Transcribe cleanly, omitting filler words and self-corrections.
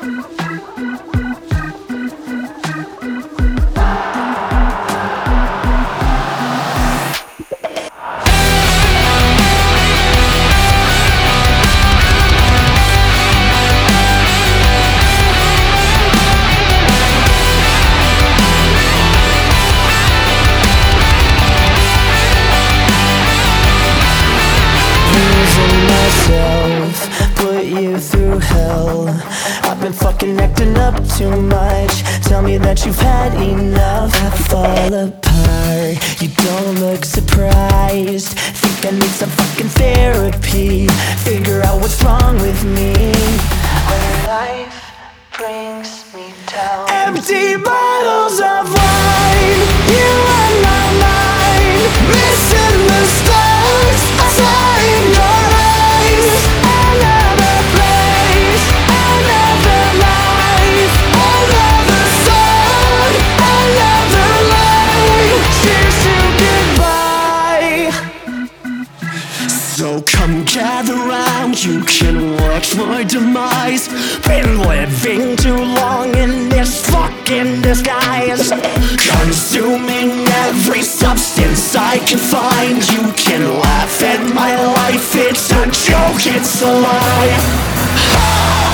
Put you through hell. I've been fucking acting up too much. Tell me that you've had enough. I fall apart, you don't look surprised. Think I need some fucking therapy. Figure out what's wrong with me. When life brings me down, empty bottles of wine, you on my mind. Missing the stars, I saw in your eyes. Another place, another life, another song, another line. Cheers to goodbye. So come gather round, you can watch my demise. Been living too long in this fucking disguise, consuming every substance I can find. You can laugh at my life, it's a joke, it's a lie.